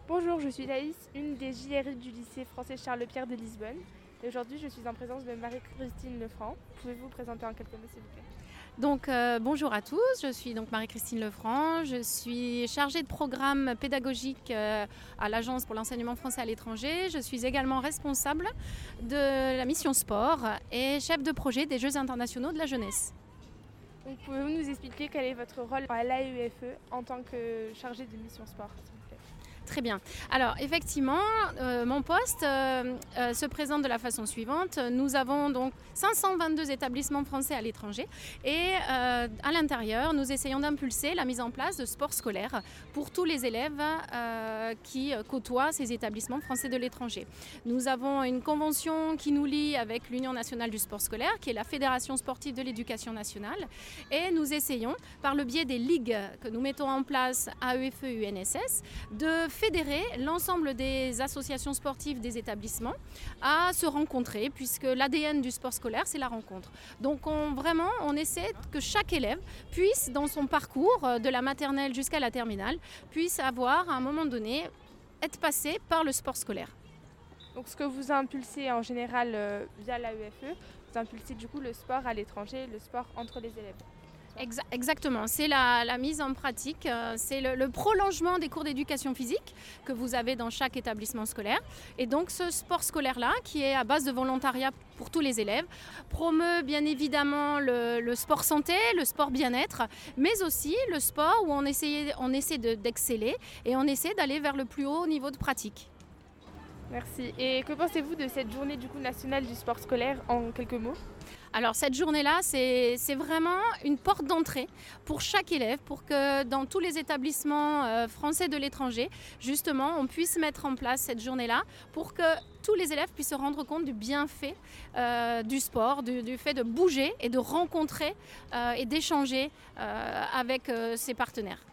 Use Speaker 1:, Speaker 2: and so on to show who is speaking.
Speaker 1: Bonjour, je suis Thaïs, une des JRI du lycée français Charles-Pierre de Lisbonne. Et aujourd'hui, je suis en présence de Marie-Christine Lefranc. Pouvez-vous vous présenter en quelques mots, s'il vous plaît?
Speaker 2: Bonjour à tous, je suis donc Marie-Christine Lefranc, je suis chargée de programme pédagogique à l'Agence pour l'enseignement français à l'étranger. Je suis également responsable de la mission sport et chef de projet des Jeux internationaux de la jeunesse.
Speaker 1: Donc, pouvez-vous nous expliquer quel est votre rôle à l'AEFE en tant que chargée de mission sport, s'il vous plaît?
Speaker 2: Très bien. Alors effectivement, mon poste se présente de la façon suivante. Nous avons donc 522 établissements français à l'étranger et à l'intérieur, nous essayons d'impulser la mise en place de sports scolaires pour tous les élèves qui côtoient ces établissements français de l'étranger. Nous avons une convention qui nous lie avec l'Union nationale du sport scolaire, qui est la Fédération sportive de l'éducation nationale, et nous essayons, par le biais des ligues que nous mettons en place AEFE et UNSS, de fédérer l'ensemble des associations sportives des établissements à se rencontrer, puisque l'ADN du sport scolaire, c'est la rencontre. Donc on essaie que chaque élève puisse, dans son parcours de la maternelle jusqu'à la terminale, puisse avoir à un moment donné, être passé par le sport scolaire.
Speaker 1: Donc, ce que vous impulsez en général via l'AEFE, vous impulsez du coup le sport à l'étranger, le sport entre les élèves.
Speaker 2: Exactement, c'est la mise en pratique, c'est le prolongement des cours d'éducation physique que vous avez dans chaque établissement scolaire. Et donc ce sport scolaire-là, qui est à base de volontariat pour tous les élèves, promeut bien évidemment le sport santé, le sport bien-être, mais aussi le sport où on essaie d'exceller et on essaie d'aller vers le plus haut niveau de pratique.
Speaker 1: Merci. Et que pensez-vous de cette journée du coup nationale du sport scolaire en quelques mots?
Speaker 2: Alors cette journée-là, c'est vraiment une porte d'entrée pour chaque élève, pour que dans tous les établissements français de l'étranger, justement, on puisse mettre en place cette journée-là pour que tous les élèves puissent se rendre compte du bienfait du sport, du fait de bouger et de rencontrer et d'échanger avec ses partenaires.